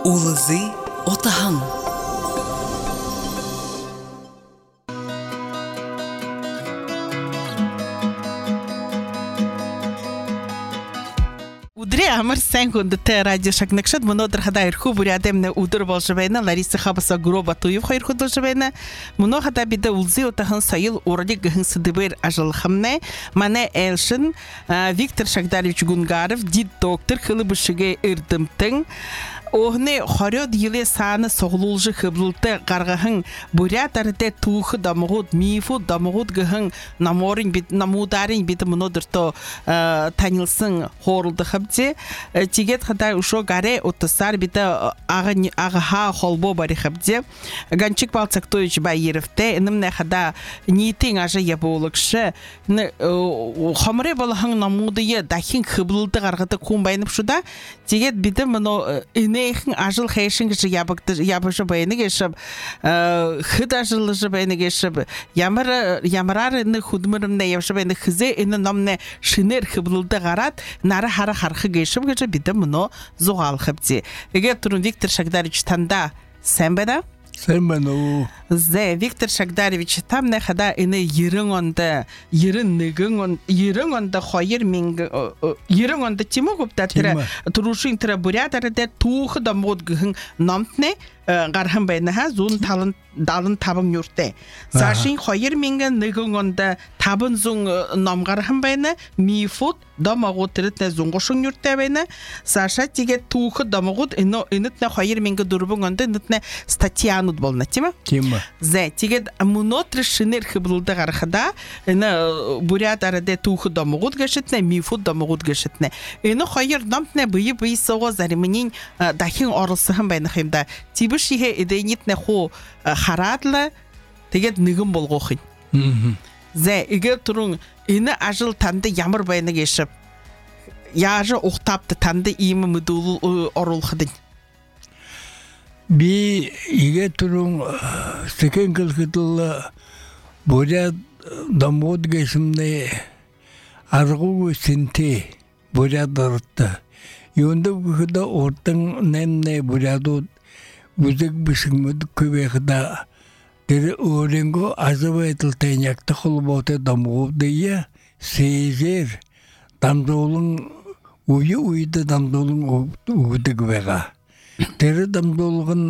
Улызы отаһың. Удре амар сайн хүндтэй радио шагнагшад өнөөдөр хадаа ирхүү бүрийн адамны өдөр болж байна. Лариса Хабаса Гроба Туев хоёр хөдөлж байна. Мөнөө хадаа бид улзы утахан соёл урлыг гэн сэдвэр ажиглахмнэ. Манай элшин Виктор Шагдарович Гунгаров дид доктор хылбышыгэ эрдэмтэн Ohne хорёод илээ саана соглуулж хөвлөлтө гаргахан бурят арте түүх дамгууд мифу дамгууд гэн наморын бид намуударын бид өнөөдөртөө танилсан хооролд хавзе тигэт хадаа ушо гаре утсаар бид ага холбо бари хавзе ганчик балцактойч байервте нэмнэ хадаа нийтийн ажа ябуулагш хомре болхан намуудыя дахин хөвлөлтө гаргадаг хүн байна шуда тигэт бид Нейхэн ажил хайшин гэж ябаж байна гэж хэд ажиллаж байна гэж ямараар энэ хөдмөрмнэ явж байна хизээ энэ номны шинээр хөвлөлдө гараад нара харах гэж бид мөнөө зугаалах хэвзээ. Тэгээд түрүүн Виктор Шагдарович танда сайн байна? Сайн байна уу? Зэ Виктор Шагдарович тамны хада энэ 90 онд 91 онд 2000 онд тимогопта тэр турушин тэр бурятараа түүх дамгууд гэн номтны гархан байна ха 175 юуртэй. Цаашин 2001 онд 500 ном гархан байна. Мифуд дамгууд тэрт 130 юуртэй байна. Цаашаа тэгээд түүх дамгууд энэт 2004 онд энэт статьянууд болно тийм үү? Тийм ба. Зэ тэгээд өнөөдөр шинээр хөвлөлдө гаргахада энэ бурятараа түүх дамгууд гэшэтнэ мифуд дамгууд гэшэтнэ. Энэ хоёр номтны бие сого заримнын дахин оруулсан байна юм да. Тибшихэ эдэнитнэ хуу хараадла тэгээд нэгэн болгох юм. Зэ игээр түрүүн энэ ажил танд ямар байна гэж яаж ухтапт танд ийм мэдүүл оруулахад би игээр түрүүн секенгэл хэдэл бурят дамууд гэсэмнэ аргуу синтэ бурятарт юундаг хөдө урдан нэмнэ бурятууд бүдэг бишгмэд көбэхда тэр өөрөнгө азавэдэлтэй нягтах холбоотой дамуудыя сэжэр дамдуулан үйд дамдуулан өгдөг байгаа. Тэр дамдуулгын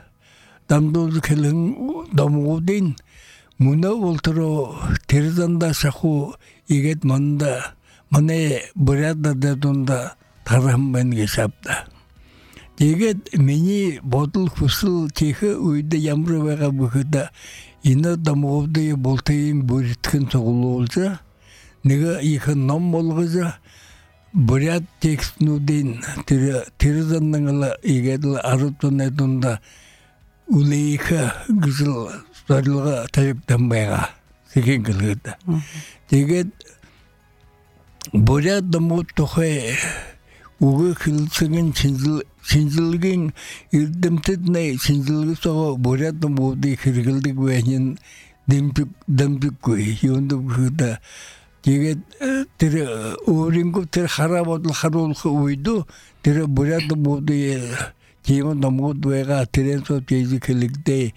хэлэн дамуудын мөнөө болтороо тэр занда шаху игэд манда манай бурятарда дунда тарам байна гэсапта. Тэгээд миний бодол хүсэл тийхэ үед ямар байгаа бүхэд энэ дамуудын болтын бүртгэн цуглуулж нэг их ном болгож бурят текстнүүдийн тэр зандангал игээд арутны дунд үлээх гүзэл зорилго тавьсан байгаа. Сэгэнгэлгээд. Тэгээд бурят дамууд тухай үгүй хэлцэн шинжилгээний эрдэмтэдний шинжилгээсөө бурят дамуудыг хэрэглэдэг байна дэмжиггүй юунд бүхэд тэгээд тэр өөрөнгө тэр хараа бодол харуулах үед тэр бурят дамуудын тийм дамууд байгаа тэрэн сот хэлэгдээ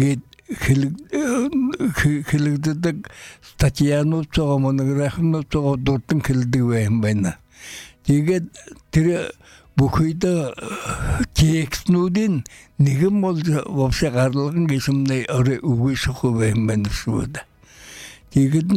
хэлэгддэг статьянууд цоо монографнууд цоо дурдан хэлдэг байна. Тэгээд тэр бүхийд текстнүүдийн нэгэн болж вовсе гаргалган гэсэмнэ орой үгүйсэх юм байна шүү. Тэгээд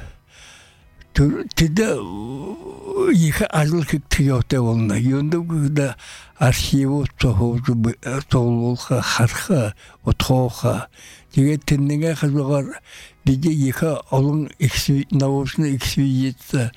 тэд их ажил хийгтэй болно. Юунд архив цогцолуулах харах утгах тэгээд тэрнийгээ хасгаар бид их олон научны экспедиц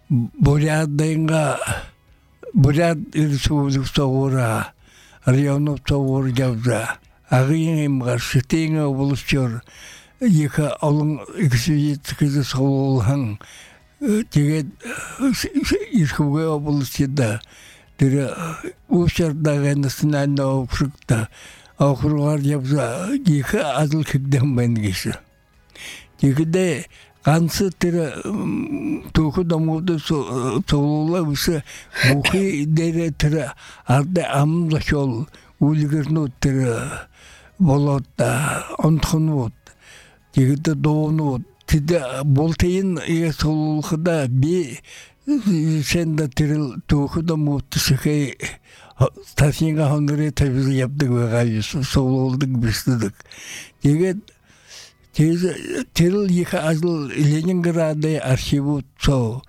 бурят ирсүүлсэгүүра районотоор явза агын гаршитинг облчор их олон экспедиц хийсэн тэгээд ирхүүгээ облчда тэр уушардаага наснаа өгөхтэй охроор явза их ажил хийгдэн байна гэсэн. Тэгээд ганц тэр түүх дамууд цуглуулаа үсэ бүхий дээр тэр ард амлахол үлгернут тэр болот онтхнут тэгдэ доонут тэд болтын ясуулхда би сэнда тэр түүхэд мутсхэ тасинга хондрэ тавьж явдаг байгаа юм соолдог бисдэг тэгээд тэр их ажил Ленинградын архивууд цоо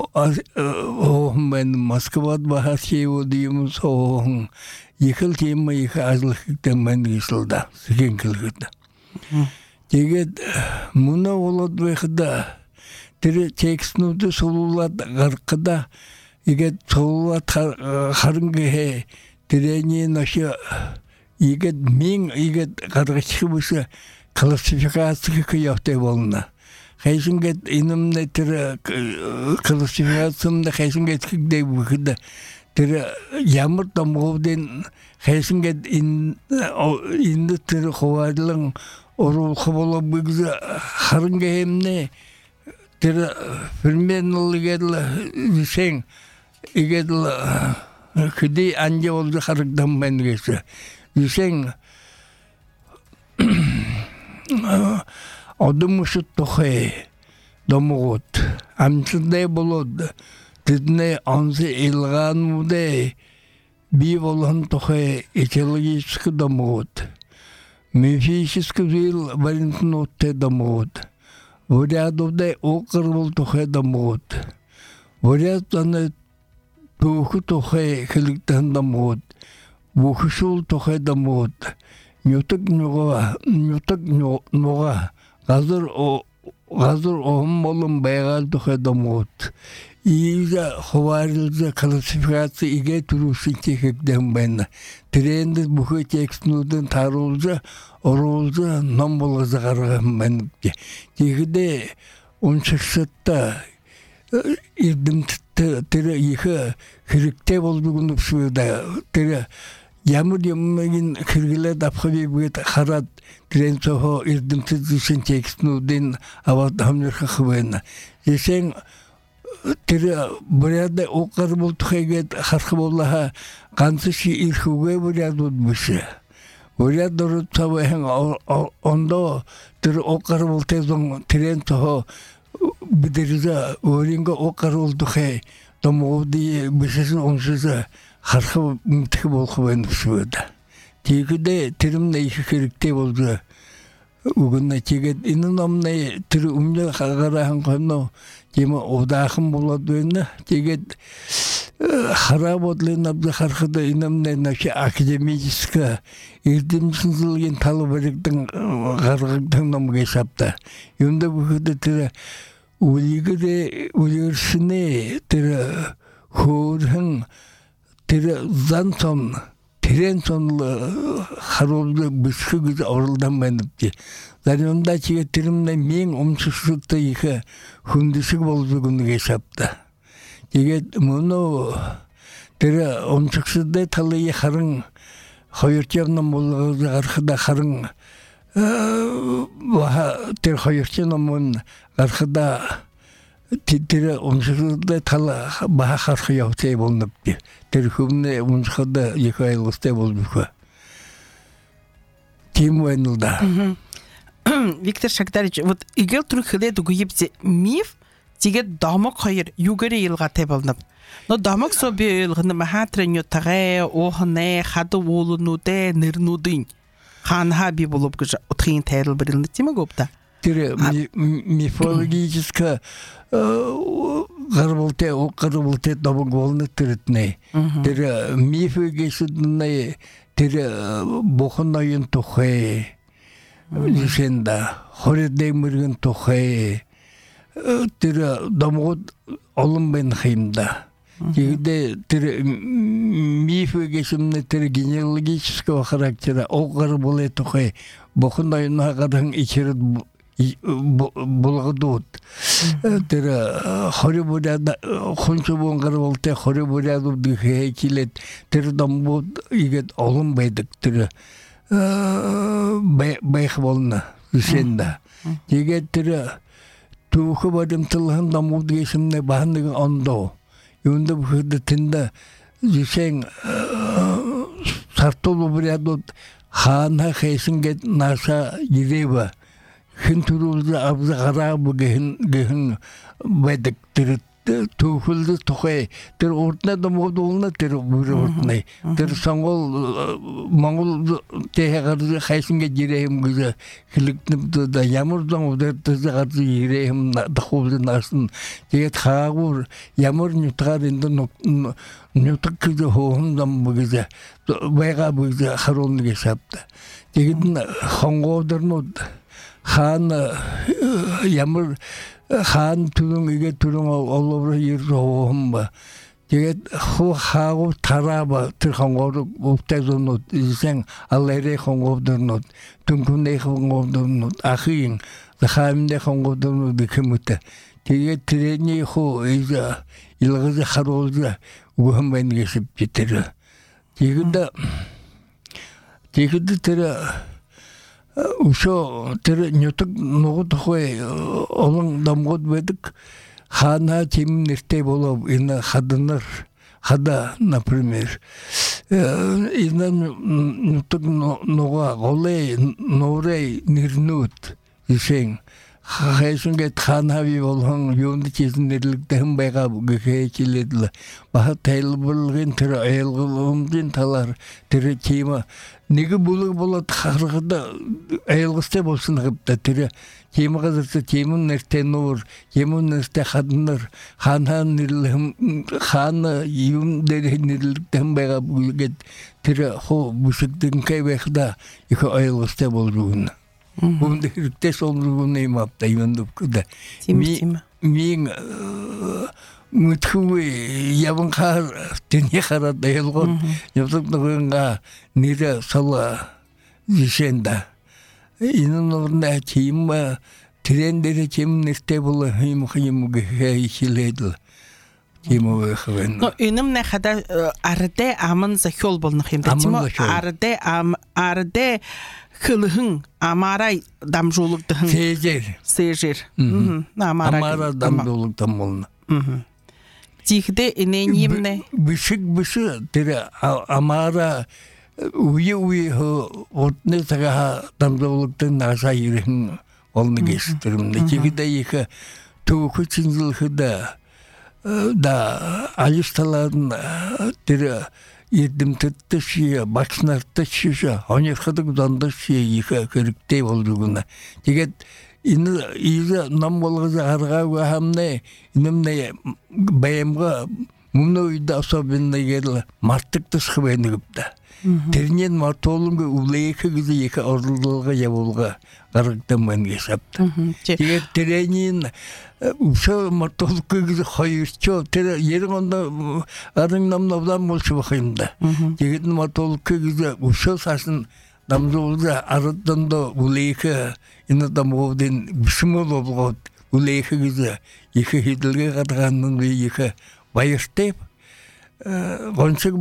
мен Москвад архивууд юм цоо ихэл тийм их ажил хийдэг мэн гисэлда сэгэнгэлгэд тэгээд мөн болоод байхад тэр текстнүүд суулаад гаргахда игээд суулаад харангэ тэрний наш игээд мин игээд гаргачих бүс классификацийг явуулдаг болно. Хайсингэд инэмнэ тэр классификацнд хайсингэд гэдэг бүхэд тэр ямар томгоодын хайсингэд энэ тэр хаваалан оруулах болов гэж харангэ хэмнэ тэр ферменлгээд висен игээд хэдий анжаул харагдам байна гэж висен одомшот тохэ домогот амтдэ болоод тэдний онц илгаануудэ би болон тохэ экологический домогот мифический вил валентнотэ домогот Вариадовде окрвол тохэ домогот вариаданы түүх тохэ хэлэгдэн домогот бүхшүүл тохэ домогот нютаг нуга газар болон байгаал тохэ домогот ига хаваарлза классификаци игэ түрүүсийн хэлэгдэн байна трендд бүхэ текстнүүдэн тааруулза оруулза ном болгож гаргасан байна. Тэгэхдээ уншигчдаа эрдэмтдээ тэр их хэрэгтэй болдог нь шүү. Тэр ямар юмыг хэрэглээд авах вэ хараад тэрэн цохоо эрдэмтдийн текстнүүдийн аваад хамрах байна. Жишээ тэр бүрээд укар болтойгээд харах боллаа ганц ши ирэх үгээ бүрээд биш. Уряд дөрөвтөөн ондоо тэр укар болтойсон тэрэн цохоо бидэрза өөрийнхөө укар болтойхэ томооди бишсэн оншиж харах мэдэх болох байна шүү. Тэгэхдээ тэрмнэ их хэрэгтэй болж үгнэ тэгээд энэ номны тэр өмнө хагараа хангано тийм удаахан болоод байна. Тэгээд харааboдлын набд харахад инэмнэ наш академическая эрдэмтдийн тал баригдан гаргадаг ном гэсапта. Юундэ бүхэд тэр үлгэршнэ тэр хөөрхөн тэр занцон тэрэнцон харуулдаг бишгийг оруулдан байна. Заримдаа чи тэрмнэ мен өмсөсөд их хүндэсэг болдог нэгэсапта. Тэгээд мөнөө тэр өмсөсөд талын харан хоёрчны болгож гарахда харан тэр хоёрчны мөн гарахда тэр өмсөсөд тал бахарх явтай болно. Тэр хүмүүний өмсөхөд их айлгастай болбох. Тийм байна да. Виктор Шагдарич, вот игэл түрхлээд үгүйбз миф тэгээд домог хоёр югэрэ илгатай болно. Но домог со би илгэн махатрын ютагэ оохнэ хад уулнуудэ нэрнүүдийн хаанха би болов гэж утгын тайлбарлана тийм үү гопта. Тэр мифологическая гарболте домог болно тэрэтнэ. Тэр мифологический тэр бохноён тухай Лишенда хоридэмэргэн тухай тэр домогод олон байна хэмда. Тэгээд тэр мифологический тэр генеалогического характера огар боле тухай бохноён хагадан ичэрд болгодууд тэр хорибурад хончбон гарвалтай хорибурад гэхэлээд тэр домбод игээд олон байдаг тэр байх болно үсэнда. Тэгээд тэр түүх баримтлан домбод гэсэмнэ бааныг ондоо юунд бүхэд тэнд жишээ тартолу бурядот хана хейсинге наша ирева хин турулды абзы гарабы гехин бедик тухулды тухай тэр урдна домодулна тэр бүрөтнэй тэр сонгол монгол тэхэр хайсинге жирэм гэж хэлэгдэн да ямар зам үдэртэй гад ирэм дахуулны наасан тэгээд хаагур ямар нютгаар энд нютг гэж хоон зам гэж байга бүз харуун гэж сабта тэгээд хонгоодорнууд хаан ямар хаан түрэн игэ түрэн оловро ирроомба тэгээд хаагу тараба тэр хонгоор өвтэзөнөд isen аллере хонгоодорнод түнкүнэ хонгоодорнод ахин хаамдэ хонгоодорнод гэмүтэ тэгээд тэрэний хоо иza илгэж харуулж угэн байна гэж битэр тэгээд тэр усо тэр нютг ногод хой олон дамгод байдаг хана тим нэртэй болов энэ хада например энэ нютг нога голэ норэ нэрнүүд ишэн хайсунге ханаави болон юунд чисэн нэрлэгдэн байгаа гэхээчлэл бахад тайлбарлын тэр айлгуулмын талаар тэр чима нэг бүлэг болоод харахад айлгастай болсон гэвдэ тэр чимагаас чимэн нэртэй нуур чимэн нэртэй хаднар хаан хаан юм дээр нэрлэгдэн байгаа бүлгээд тэр хоо бүсэгдэнкэй байхда их айлгастай болгоно Бунде хэрэгтэс олгоны мапта юндукда мин мутхуи яванхар тэний хараад ялгоо явдагнага нэр сала жишэнда иннорна чим трендэр чим нэртэй бол хим гэхэлэдэл чимовэхвэн но инэмнэ хада арде аман захиол болнох юм да чим арде хылхын амарай дамжуулагдахын сежер амара дамжуулагдсан болно тихдэ инэнимнэ бишиг тэр амара уи отне тага дамжуулагдсан нааса ирэн олно гэж тэрмнэ тихдэ их түүхчинзэлхэдэ да алисталан тэр Едэмтэдтэши багшнарташи оньерхадаг дондаши их хэрэгтэй болгоно. Тэгээд энэ ийг нам болгож харгаагүй хамнэ инэмнэ баймга мөнөйд особенныгэл мартагдах байна гэвдэ. Тэрний мартууланг үлээх гэж их орлолго явуулга гаргадан байна гэж сабта. Тэгээд тэрний усо мартуулг гэж хоёрчоо тэр 90 онд арын намнавдан болчих юм да. Тэгээд мартуулг гэж усо сасан намжуулга арданд үлээх энэ дамуудын бисмэл болгоод үлээх гэж их хэдэлгээ гадгаан их баяртай гонцэг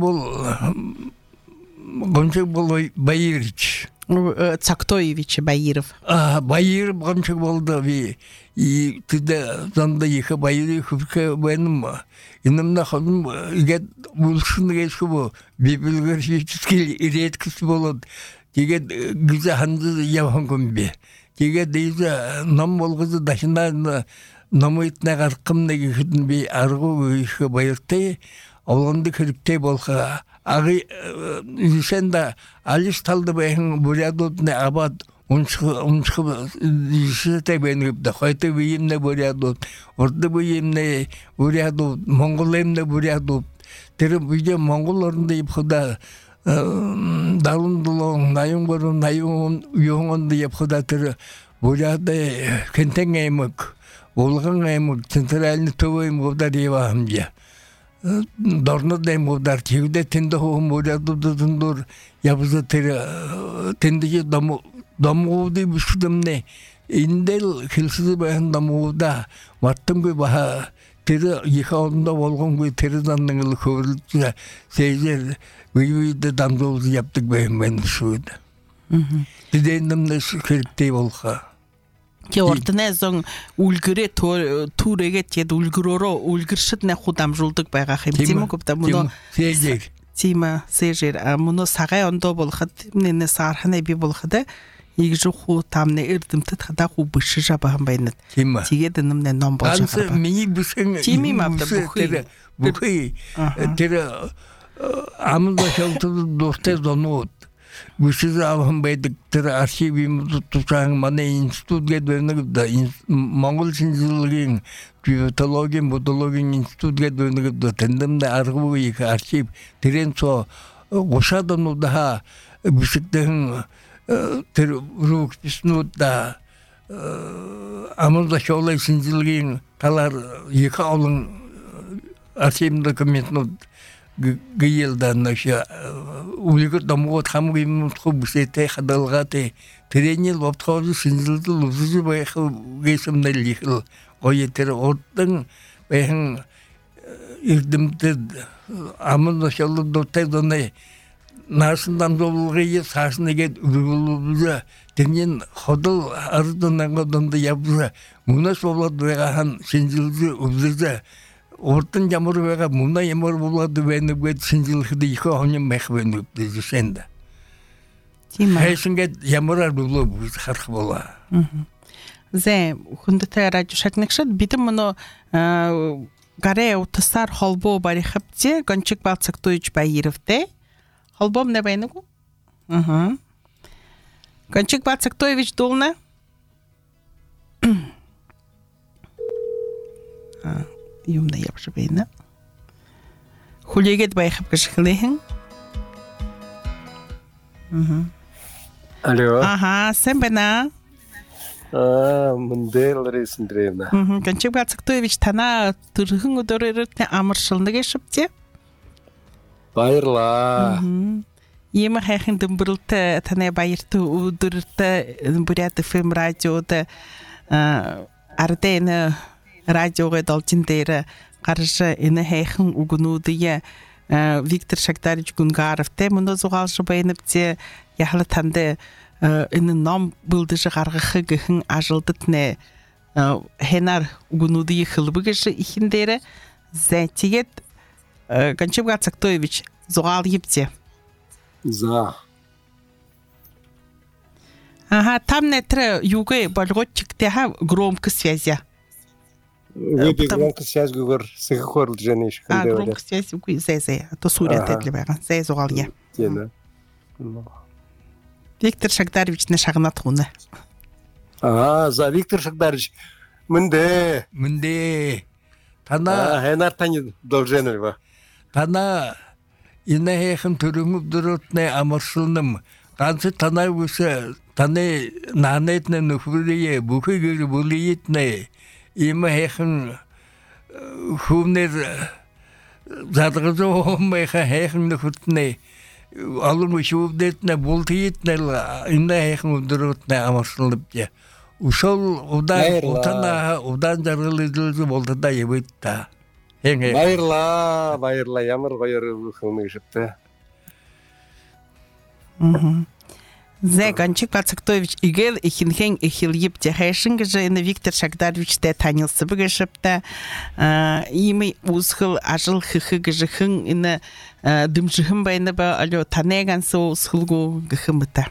бол Баирич Цактоевич Баиров Баиров гонцэг болды ви и туда занда их Баиров бэнэм инэмнэ хон игэд булшнэгэшгүй библиографический редкость болоод тэгээд гэж ханд явхан гомби тэгээд ийз ном болгож дашнаа номитнаа гаргамныг ихэдэн би аргуу их баяртай олонд хэрэгтэй болох аги ишэнда алис талд бэхэн бурядууд нэ абад уншх ишэтэй бэнэбдэ хойтой биемнэ бурядууд урд биемнэ бурядууд монгол эмнэ бурядууд тэр бигэ монгол орнд ипхуда далундулон наюн юонд ипхуда тэр буряд кентэн эмэг улган эмэг центральны төвөм гударива хамжа дорнод эмгудар чигдэ тэнд хүмүүрядудур явза тэр тэндээ домгууди бишдэмнэ индэл хэлсэ бахан домгуудаа мартамгүй баха тэр ихондо болгонгүй тэр даннал хөвлж сэжэр үйд дамжуул явдаг баймэн шүүд тэдэнэмнэс хэрэгтэй болха Орднэзон үлгэрээ түүрэгээ тэгэд үлгөрөөрөө үлгэршид нэ худамжуулдаг байгаа юм тийм үү? Мөн тима сежер муну сагай ондо болгоход нene сархана би болгоход игжу ху тамны эрдэмтэд хада ху бышжа бахан байнат тэгээд нэмнэ ном болж байгаа. Миний бүсэн тими мавда бүхий тэр амда шалтд дуртай зонууд бүсэс авхан байдаг тэр архивын тусгаан манай институт гэдэг нэг Монгол шинжилгээний биологийн модологийн институт гэдэг нэг тэндэмдэ архив их архив тэрэн цо гушааднуудаа бүсэгдэн тэр рүүгчнүүд амда шоолын шинжилгээний талаар их олон архив документууд гийлдан наша үлгэр домгот хамгийн хүбсэтэй хадалгатай тэрний лоптхол шинжилэл үзэж байх гэсэмнэл их гоё тэр урдан бэхэн эрдэмтэд аман шалдуутай донэ наасан дамжуулгыг саасныгэд өгүүлээ тэрний ходол арднангод явбра мунас болоод байгаа шинжилэл үзэж урдан ямар байгаа муна ямар болоод байна гэд шинжилэхэд их оньм байх байна гэжсэнд. Тийм ээ. Хэсэнгэд ямар болоо харах болоо. Зэ хүндэтэй радио шатнагшад бид мөн гарэ утасаар холбоо барихапчи гончиг бацагтойж баярвтэй. Холбоо не байна уу? Гончиг бацагтойвич дуулна. Юмна явж байна. Хүлээгээд байхав гэж хэлэхэн. Алло. Сэн байна. Мөндөөлрис Андреевна. Гончиг бацагтойвич танаа төрхөн өдрөөр амаршилныг шивчээ. Баярлаа. Ийм хайхын дөмбөрөлтэй танай баяртай өдөртэй Бурят FM радиод ардэн радиогоо должин дээр гарч энэ хайхан үгнүүдийг Виктор Шагдарич Гунгаровтэй мөн зугаалж байнавч яхала танд энэ ном бүлдэж гаргах гэхэн ажилдад нэ хэнар үгнүүдийг хэлбэгш ихэн дээр зэтгээд Гончиг Бацагтойвич зугаал гибчээ. За. Там нэтр югэ болгочтой громко связя. Wedi громкая связь говор сахихор лжэний шихэндээ. Громкая связь үгүй зэ. То сүрэттэй л байгаа. Зэ зугаалъя. Тийм ээ. Виктор Шагдарович на шагнат хүнэ. За Виктор Шагдарович мэндэ. Тана хэнар тань должен ба. Тана энэ хэхэн төрөмөв дөрөтнэ амарсылным ганц танай үсэ таны наанэднэ нөхрие бүхийгэр бүлийтнэ ийм хэхэн хүнээр задгазоо мэхэ хэхэн нөхртнэ алын шүүдэднэ бултийтнэ энэ хэхэн дөрөтнэ амарсылныбя усол удаан жаргалж болдоо явыта. Баярлаа ямар гоё хүмүүс шиптэй. Зэ Гончиг Бацагтойвич игэл ихинхэн ихилгиб жахашин гэж энэ Виктор Шагдаровичтэй танилцсан бэгшиптэй ими усхэл ажил хэх гэж хэн энэ дэмжихэн байна ба алё танеганс усхэлгүү гэхэмтэй.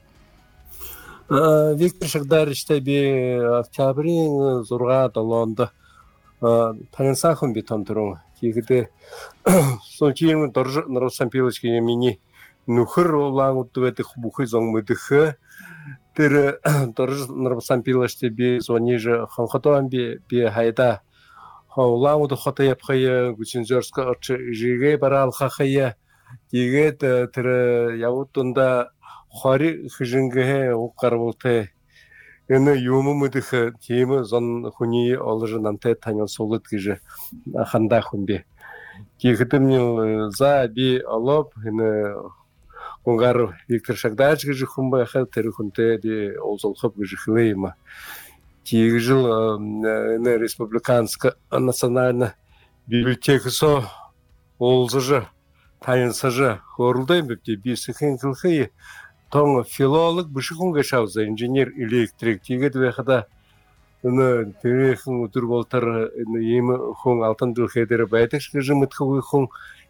Виктор Шагдаровичтэй би октябрийн 6-7-нд танилцаахан би томдрон хийхдээ сочим дорж нарсан пилочки миний нөхөр улаангууд байдаг бүхий зон мэдэх тэр дорж нарсан пилочтэй би зониж хонходон би хайда улаангууд хот явхая гүчинжорск орч жигээ бараалхахая тэгээд тэр явууданда хори хижингээ угарвалтай энэ юм мэдэх тийм зон хүний олж намтай танилцуулд гэж хандаа хүн би. Гэхдээ за би олоб энэ Гунгаров Виктор Шагдарович гэж хүн байхад тэр хүнтэй би уулзах гэж хэлээ юм. Жигжил энэ республиканская национальная библиотекасо уулзаж танилцаж хөрлөй би сэхэн хэлхий том филолог бишхүнгэ шавза инженер электрик тэгээд байхада энэ тэрхэн өдөр болтор энэ ийм хүн алтан дүрхээ дээр байдаг гэж мэдхүү хүн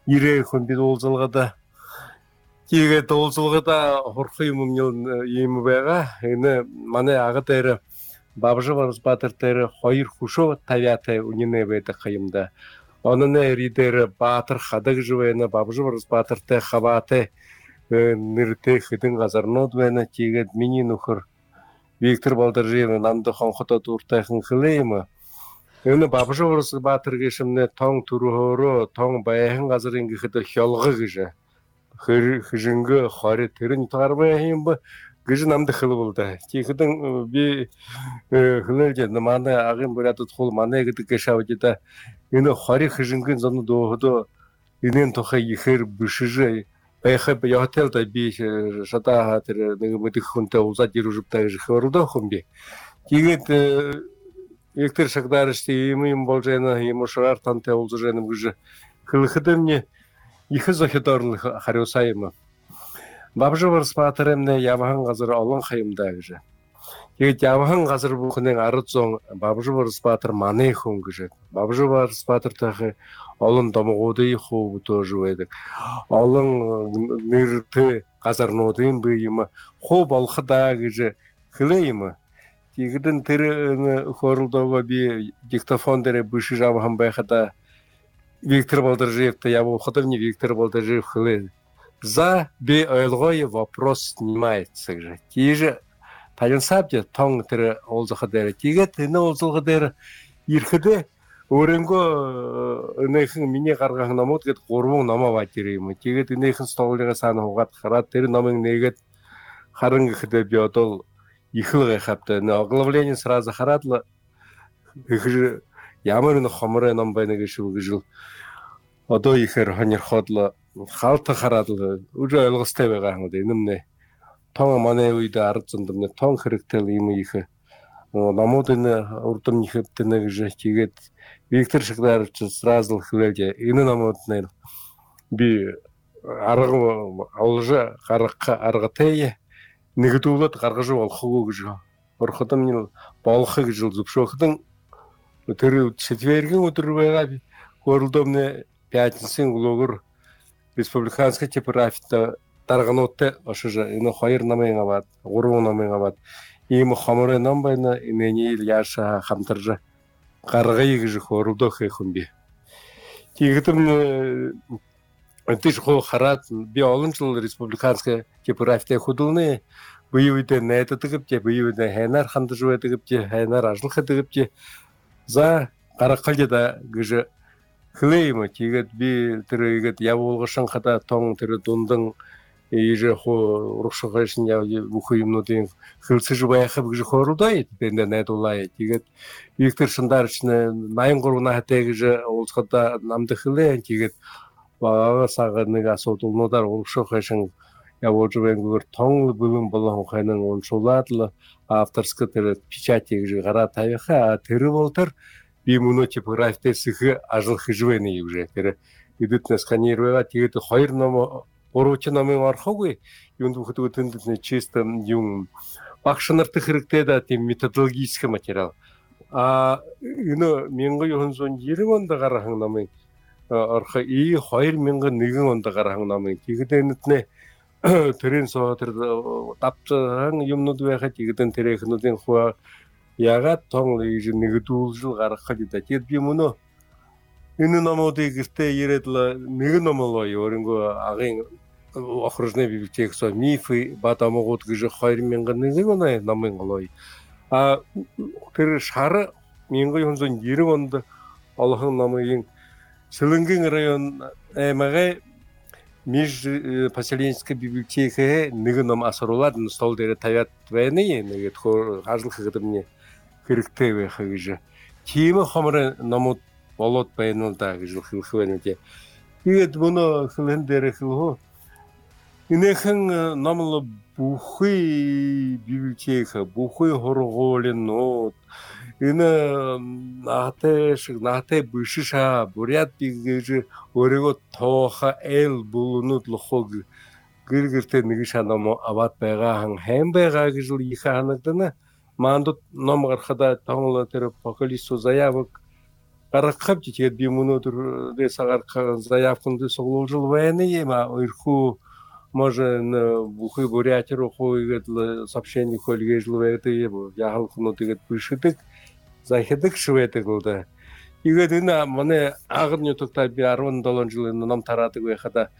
ире хүнбид уулзалгада тийгээд уулзалгада хорхой юм юм байгаа. Энэ манай ага дээр Бабжаварс Батар дээр 2 хөшөө тавиатай үнэнэ байдаг юмда. Онны ридер Батар хадаг жвэна Бабжаварс Батартай хаваатай нэртэй хэдэн газарнууд байна. Тэгээд миний нөхөр Виктор Болдоржиев намд хонхотоо дуртайхан хлэйм. Энэ Бабжаварс Батар гişмнэ тон төрөөрөө тон баяхан газар ингэхэд хёлгоо гэж. Хижингэ хоры тэрэн тарбай юм ба гэж намд хлбулда. Тийхэдэн би хлэлж манай агын бүрээд тул манай гэдэг шавжида энэ хоры хижингэн зам дөөдөө энэн тухай ихэр бишжээ. Байхад хотелда би шата тэр нэг мэдих хүнтэй уулзаад ирүүжбтэй гэж хөрдөө хүмби. Тэгээд Виктор Шагдарч юм болж байна, юм шаар тантай уулзаж байна гэж хэлэхэд мне их зохидорлох хариусаа юм. Бабжаварс Батарэмнэ явхан газар олон хаямдаа гэж. Тэгээд явхан газар бүхнээ 10 Бабжаварс Батар манай хүн гэж. Бабжаварс Батартайх олон домгуудын хөвдөж байдаг. Олон нэртэй газарнуудын бие юм хөө болохдаа гэж хэлээ юм. Тэгэдэн тэр хөрөлдөөгөө би диктофон дээр бишиж авах байхада Виктор Болдоржиевтэй явуулахад мне Виктор Болдоржиев хэлээ. За би ойлгой вопрос снимается гэж. Тийж таянсабд тон тэр уулзахад дээр тэгээд энэ уулзалга дээр ирэхэд өөрөнгөө энэхэн миний гаргах номууд гээд 3 номоо бааж ирээ юм. Тэгээд энэхэн столыгаа саана хугаад хараад тэр номыг нээгээд харан гэхэд би одоо их л гайхавтай. Оглавление сразу хараад л их ямар нэг хомроо ном байна гэж үг одоо ихэр хонирхоод л хаалт хараад л үгүй ойлгостой байгаа юм да. Энэмнэ тон манай үед 10 зөндөрнө тон хэрэгтэй юм их номууд энэ урдам нэхэвтэнэ гэж тэгээд Виктор Шагдарч сразу хэлээ. Энэ номууд нэр би арга олж аргатай нэгдүүлээд гаргаж болохгүй гэж ороход нь болох гэж зөвшөөрсөн. Тэр четвергийн өдөр байгаа хөрөлдөмнө пятницын глогор республиканская типография даргануудтай ошиж энэ 2 номын аваад 3 номын аваад ийм хомроо ном байна. Энэний яаша хамтарж гаргая гэж хөрөлдөх юм би. Тэгэхдээ тийш хоо хараад би олон жил республиканская типография хөдөлнө буюуд найддаг гэж буюуд хайнаар хандж байдаг гэж хайнаар ажиллах гэдэг гэж за гаргахад гэж хэлэйм. Тэгээд би тэрийгэд явуулгашин хата тон тэр дундан ийж хоо урагшгайшин яв бүх юмнуудын хөлсөж байхав гэж хорудаа тэнд найдуулаа. Тэгээд Виктор Шагдарч 83 наатай гэж уулзахад намд хэлээ. Тэгээд багасаа нэг асуудалнуудаар урагшгайшин явуулж байнгүйгээр тон бүлэн болон ханан уншуулаад л авторск тэр печати гэж гараа тавиха. Тэр бол тэр би мөнө типографиас их ажил хийж байна юм жаа. Тэр эдэтнээс сканироваа тэгээд 2 ном 3 номын орхоогүй юунд бүхэдгүй тэнд чист юм багш нарт хэрэгтэй да тийм методологический материал. Энэ 1990 онд гаргасан номын орхоо 2001 онд гаргасан номын тэгээд энэтнэ тэрэн соо тэр давцан юмнууд байхад тэгээд тэр ихнүүдийн хуу ягаад тон ийж нэгдүүлжил гаргахад да. Тэгээд би мөнө энэ номуудыг гэртээ ирээд л нэг ном болоо өөрөнгөө агын охрожны библиотекс мифы бадамгууд гэж 2001 оны номын болоо. Тэр шар 1990 онд олхон номын Сэлэнгийн район аймагай межпоселенческой библиотекэ нэг ном асруулаад стол дээр тавиад байна. Нэгэд ажил хийхэд мне хэрэгтэй байх гэж. Тийм хомор номууд болоод байна л да гэж хэлэх байна үү. Тэгээд мөнө хэлэн дээр хэлхөө. Энэхэн номл бүхий библиотека, бүхий хоргуулнууд энэ наатай бишша буряд гэж өөрийгөө тооха эл бүлнүүд лохог гэр-гэртээ нэг шаном аваад байгаа хан байгаа гэж л их ханагдана. Мандот ном гарахада тонлоо тэр поколисо заявок Каракап житет бимунутур де сагар заявкунды соглужил войны, ма ирху може бухы бурятиру хуйгет сообщение хольге жилветы ебу яхалкуну тигет пышитык захедык шветы кылды. Игедина мане агырню тукта би 10 долон жылы нам тараты вехата.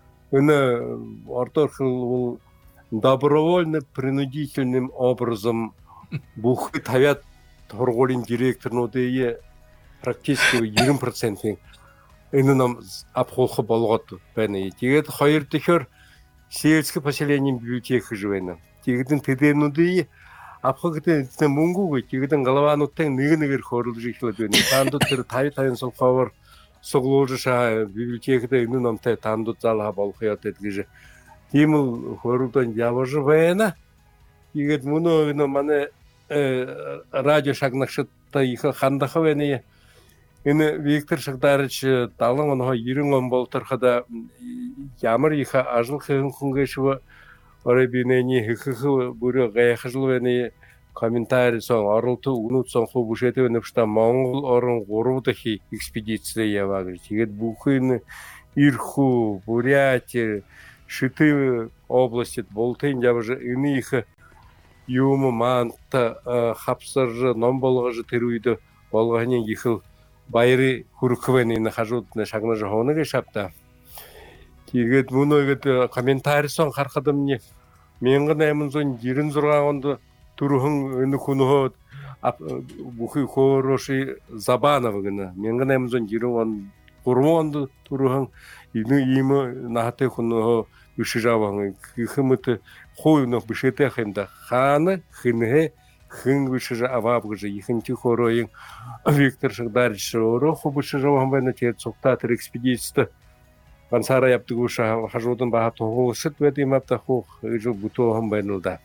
Ыны орторхыл добровольно принудительным образом бухы тавят торголин директорну дее практически 20% ыны нам апхолхы болготу. Бәне тигет хайыр тихер сельское поселение библиотека живена. Тигетин теденуды апхагты мунгугы тигетин галавануттен ныгыныр хорулу жихлады. Тандут тер тайын солхавар соглужыша библиотекада ыны нам тандут залга болхуят эдгиже. Тимул хорулдан яважы вена. Тигет муну мане радио шагнакшытта иха хандаха вене. Ины Виктор Шахдарович талын онға 20 болтырқада ямыр иха ажыл хығын күнгешіва орай бинени хықы бүрі ғаяқы жыл вене комментарий соң арылты ұнут соң қу бұшеті вене пұшта Моңғол орын ғорудахи экспедиция явагыр. Тегет бұқыны Ирху, Бурятия, Шиты области болтын жабыжы ины иха юмы манта хапсаржы номболғажы тіруйді болғанен ихыл байры хурквены нахожут на шагна жахоны шапта. Тигет муно комментарий сон хархадам не мен гана эмин сон 20 зургагонду турухун ыны кунухо бухы хороший Забанова гана мен гана эмин сон 20 курмонду турухун ины имы нахаты кунухо ушижаван хымыты хойно бишете хэмда ханы хынhe хын вышежа авабгыжа ихынти хороин Виктор Шахдарович роху бышежаван бэна тет соктатыр экспедиция Вансара яптыгуша хажудан баха тоғылышыт вэт имапта хух жыл бутоғын бэнылда.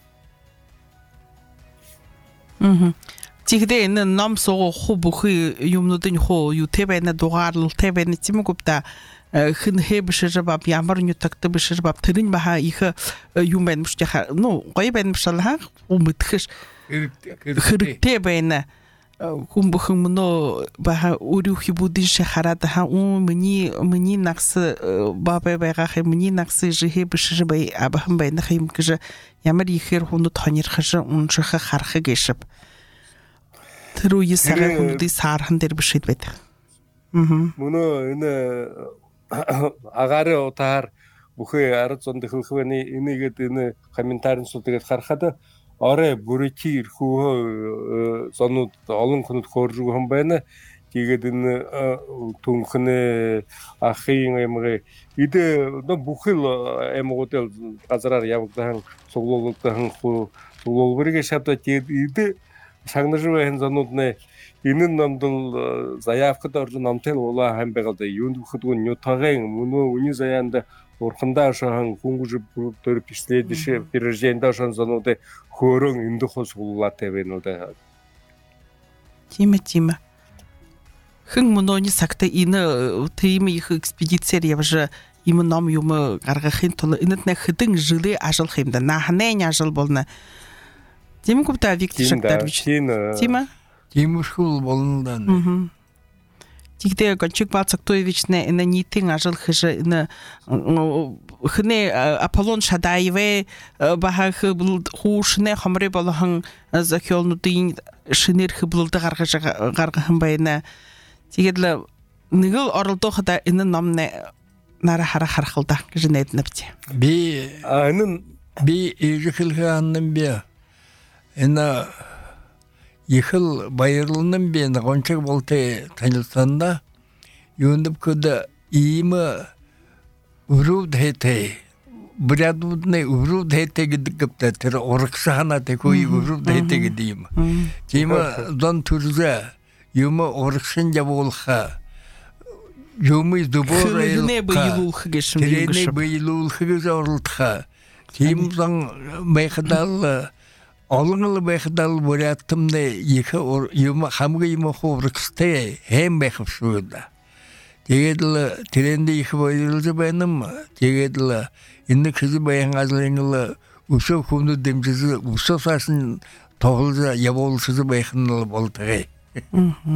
Тигде энэ ном сого ху бухы юмнуудын ху ютебэна дугаарлал тебэна тимгупта хын хэбшэжабаб ямар нютакты бшэжабаб тэрэн баха их юм байна муштяха ну гой байна мшалха умытхш хэрэгтэй байна хүн бүхэн мөнөө баха өрөөхи будин шахарад ха миний нагс бабай байгаа хэ миний нагс жихэ бшэжабай абахан байна хэм гэж ямар ихэр хүнд тонирхш унших харах гэшэв тэр үе сарай хүндий саархан дээр бшэд байдаг. Мөнөө энэ агары отар бүхэ ард зонд хөлхвэний энийгэд энэ комментарийн суудгээд харахад орой бүрэтий ирхүү зонууд олон хүнд хөөржгөн байна. Тэгээд энэ түнхнэ ахын эмгэ идэ бүхэл эмгуудэл газараар явагдан цуглуулгдан цуглуулбэргээ шатаа идэ шагнажвэн зонуудны энэ намдал заявкад орж намтэл ула хамбайгалда юунд бүхэдгүн нютагийн мөнөө үний заяанда урхандаа шахан хүнгүж дөр пишлэдэш пиржэнда шан зонууд хөөрөн эндэх хос уллаатай байна уу да. Тийм. Хэн мөнөөний сагта энэ тийм их экспедицээр явж юм ном юм гаргахын тулд энэт нэ хэдэн жилийн ажил хэмдэ нахны ажил болно. Тийм гүпта Виктор Шахдарович. Тийм. Тимушхул болондан. Тигдэ Гончик Балцактоевич на нийтийн ажил хэш на хне Аполлон Шадаевэ бахах хуушне хамры болгон захиолнуудын шинээр хөблөлд гаргахан байна. Тэгээд л нэг л оролдоход энэ номны нара харахалда гэж найднавч. Би ирхэлхэн би энэ ихэл баярланын би Гончик болтой танилцсанда юундып көд ийм өрөвд хэтэй брядудны өрөвд хэтэй гэдэг тэр урагшаана тэхүй өрөвд хэтэй гэдэг юм. Тийм зон төрзө юм урагшин явуулха юм избороо не бойлуулах гэж орлтха. Тийм зон мэхдал Олонгол байхдал бурятымны их юм хамгийн юм хуурхстэй хэм байхвшуда. Тэгээд л тренди их бойлуулж байна. Тэгээд л энэ хэзээ баян газрын л өсөө хүмүүд дэмжиж өсөөсөөс тоглож явуулж байх нь болтой.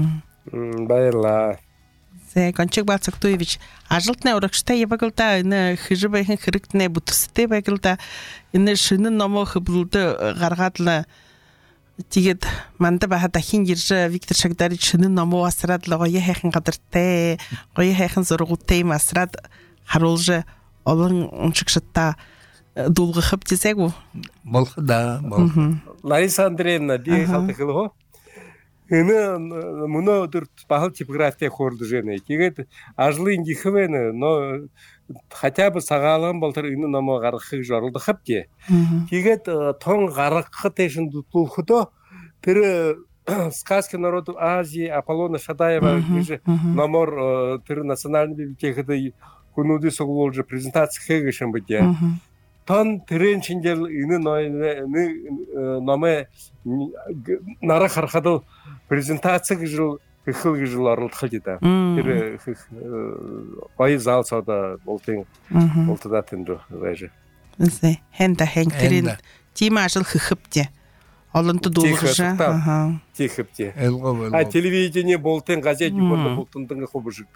Баярлаа. Зэ Гончиг Бацактуевич ажлтны урагштай ябагалда энэ хижбэхэн хэрэгтнэ бүтстэй байгалда энэ шинэн номоо хөблөлдө гаргаад л тэгээд манда баха дахин ирж Виктор Шагдарич шинэн номоо асраад л гоё хайхан гадартай гоё хайхан зургуудтай юм асраад харуулж олон уншигчтай дуулгах хэвчээгүй болох да. Лариса Андреевна би халтахлаа. Энэ мөнөө өдөрт бахал типография хурджэнэ. Тэгээд ажлын гихвэн но хотя бы сагаалган болтор энэ номоо гаргахыг зорилдох хавти. Тэгээд тон гаргахад тэшин дутуулхдоо тэр сказки народов Азии Аполлона Шадаева гэж номор тэр национальный библиотекад хүнүүдээ сугуулж презентац хийгээшэн битээ. Тон тэрэн чинжэл энэ номоо нарах харахад презентац гэж хэл гэж оролдох гэдэг. Тэр гоё зал цаада болтын болтодат энэ байж. Зэ хэнда хэнтерин тийм ажил хөхөптэй. Олонто дуулгаж. Тихэптэй. А телевидение болтын газет болтондан хобжиг.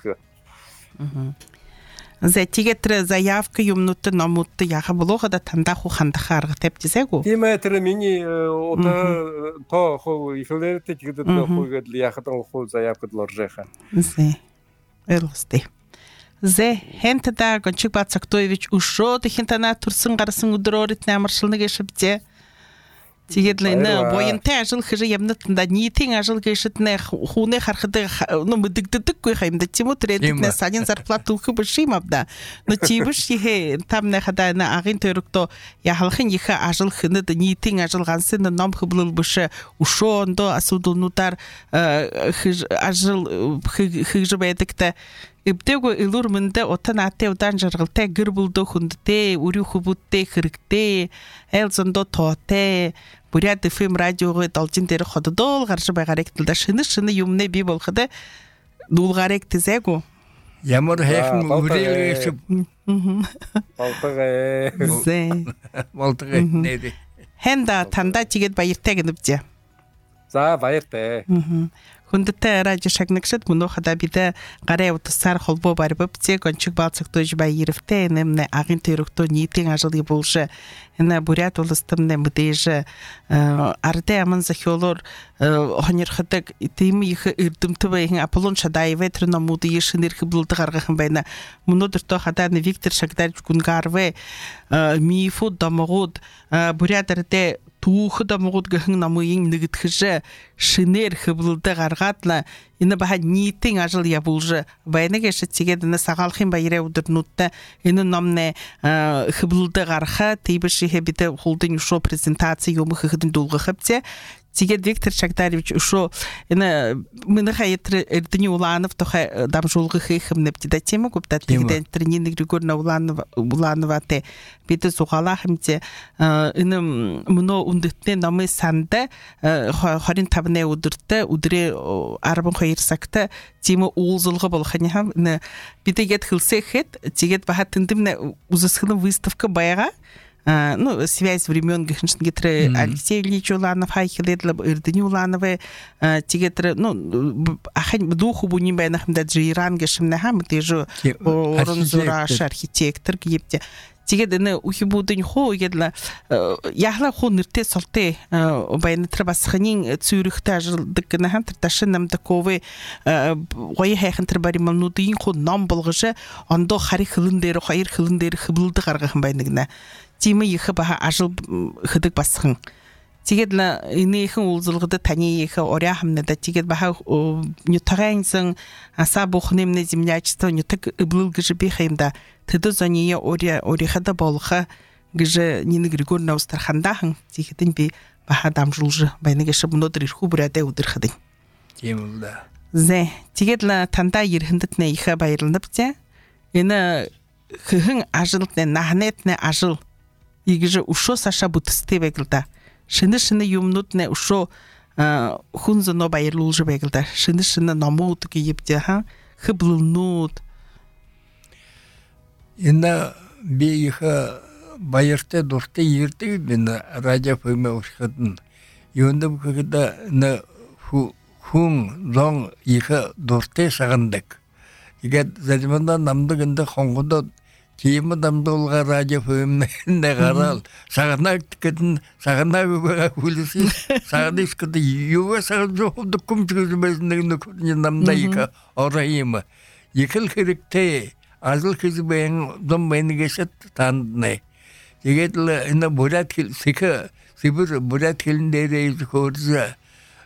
За тэгээд заявка юмнууд номууд яха болохоо да тандах хандах арга тавьчихсайгу. Тийм ээ тэр миний одоо то хоо ихлэртэй тэгээд хоогээд яхадан хоо заявкад лоржеха. Зэ. Элстэй. Зэ хэнтада Гончиг Бацактуевич өшөө тэхэнтана төрсөн гарсан өдрөөрөд намаршилныг шивжээ. Тэгээд л энэ воентэй ажил хийж ямнатанда нийтийн ажил гэшэднэ хүүнээ харахад мэддэгддэггүй юмда тийм үү тэрэтнэ санийн зарплат өгөх биш юм авда. Но чивш хэ тамны хада на агын төрөгтөө яхалхын их ажил хэнэд нийтийн ажил гансын ном хөблөл биш өшөөндөө асуудлуудаар ажил хийж байдагта Ibdego ilur mende otanate udan jargalte girbuldo khundte uri khubute khirgte elzondo tote буряд FM радиогоо должин дээр ходдол гарч байгаа ректэлда шинэ юмнэ би болоход дуулгарыг тэзээгүү ямар хайхан үрэлээс болтгээ нэрэ хэнда танда чигэд баяртай гэнэвчээ. За баяртай. Хүндтэй радио шагнагчд мөнөө хада бидэ гараа утсаар холбоо барбцэг Гончиг Бацактуевич баяртай нэмнэ агын төрөгтөө нийтийн ажлыг булш энэ бурят улстамнэ мэдээж ард аман захиолор хонирхдаг тийм их эрдэмтэд байхын Аполлон Шадаев тэр номууд ийшнэр хөблөлд гаргах юм байна. Мөнөөдөртөө хадаа Виктор Шагдарич гүнгарвэ мифуд домогууд бурят ард түүхэд амгууд гэн намын нэгтгэж шинээр хөблөлдө гаргаад л энэ баха нийтийн ажил явуулж байна гэж чигээд энэ сагаалхын баяраа өдөрнүүдтэй энэ номны хөблөлдө гаргахаа тийбш хэ бид холдын шоу презентаци юм хөхдөн дуулгах хэвчээ. Тэгээд Виктор Шагдаревич өшөө энэ миний хаятры эрдэнэ улаанов тохой дамжуулгах юм нэвдэ тийм үү гүбдат тэгээд тэрний нэг регорна улаановатэй бид сугалах хэмжээ энэ мөнөө үндэтний номын санд 25-ны өдөртөө өдрөө 12 цагт тийм уулзалга болох нь хам бидэгэд хэлсэхэд тэгээд баха тэндэмнэ үзэсгэлэн выставка байгаа. Ну, связь времен гитре Алексей Ильич Уланов хайхледл эрдэнэ уланове тигетре ну ахын духу буни байнахмда жиран гэшмнэ хам дэжо орон зураш архитектор гипте тэгээд энэ үхибүүдийн хуу гэдэл яхла хуу нэртэй солтой баянтар басхнын цүрхтэй ажилдаг гэнэ хам тэр ташин намдакове гоё хайхан тэр баримнуудын хуу ном болгож ондоо харих хөлн дээр хоёр хөлн дээр хөблөлд гаргах юм байна гэнэ тийм их баха ажил хөдөг басхан тэгээд л энийхэн уулзалгад таны их оря хамнада тэгээд баха нютагансан аса бухнэмнэ землячество нютаг блул гэж би хэмда тэдозония орихада болха гэж Нина Григорьевна Устрахандахан тийхэтэн би баха дамжуулж байна гэж өнөөдөр ирхүү бүрээдээ өдөрхөдөг тийм үү да зэ тэгээд л тандаа ирхэндät нэ их баярлалаа бзэ энэ ххэн ажилтны нахнетны ажил игэж өшөө саша бүтстэй байгалда шинэ юмнууд нэ өшөө хүн зөнөө баярлуулж байгалда шинэ номууд гиевдэ ха хөблөнүүд энэ би их баяртай дуртай ирдэг энэ радио фэмэ урхад юундам когда на хүн зон их дуртай сагандык. Тэгээд залманда намдаг энэ хонгодод тийм дамдуулга радио фэмнэ гарал сагнаг гэдэн сагнаг хүлэсэн сагнис гэд юу сагд документ гэж нэг намдайка орайм ихэл хэрэгтэй ажил хийбэн зам бэнгэсэт танднэ. Тэгээд энэ бурат сибэр бурат хэлэн дээрээ хөрз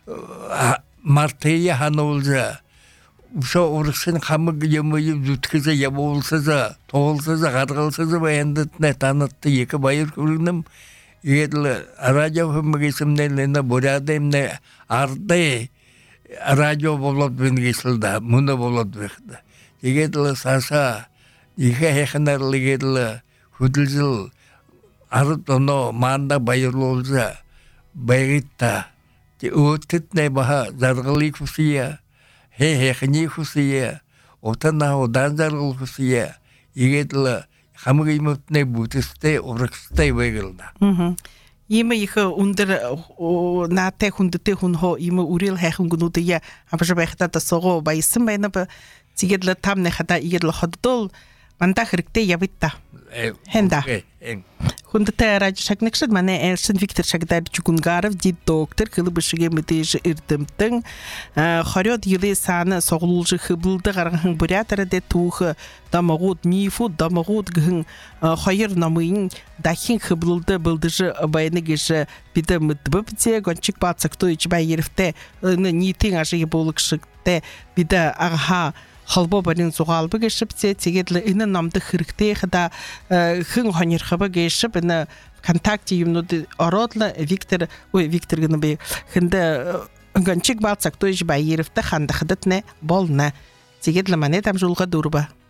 мартия хануулза so урагшин хамаг юм зүтгэсэ явуулсаа тоолсаа гаргалсаа баяндат танат яг баяр хүрнэм ийл радио хэмгэсэмнэл нэ бураадэмнэ ардай радио болоод бингэсэлда мөн болоод байна. Тэгээд л саса ихэ хэнэрлигэд л хөдөлжил ард оноо манда баярлуулза баярта өтөт нэ баха заргалыг хүсье хэхний хүсье утана уданзаргал хүсье игэдл хамгийн юмтны бүтстэй урагстай байгална. Ийм их өндөр наатай хүндтэй хүн хоо ийм үрэл хайхан гүнүүдээ аваш байхтаа тасгоо баясан байна ба зигэдл тамны хата игэдл ходдол манда хэрэгтэй явита. Хэнда. Хүндтэй радио шагнагчид манай Элсэн Виктор Шагдар Жугунгаров дид доктор хөлбөшгийн мэдээж эрдэмтэн 20 жилийн саана соглуулж хөвлөд гарган бурятар дэ түүх дамагууд нифу дамагууд гэн хоёр намын дахин хөвлөд бэлдэж байна гэж бид мэдбэвчээ гончиг бацагтойч баяртай нийтийн ажиг болгоштой бид аха холбоо барин зугаалбаг гэшипцээ тэгээд л энэ намдах хэрэгтэй хада хэн хонирхабаг гэшип энэ контакт юмнууд ороод л Виктор гэнэ би хэндэ гончиг бацагтойч баяртай хандахдат нэ болно тэгээд л манай дамжуулга дөрвө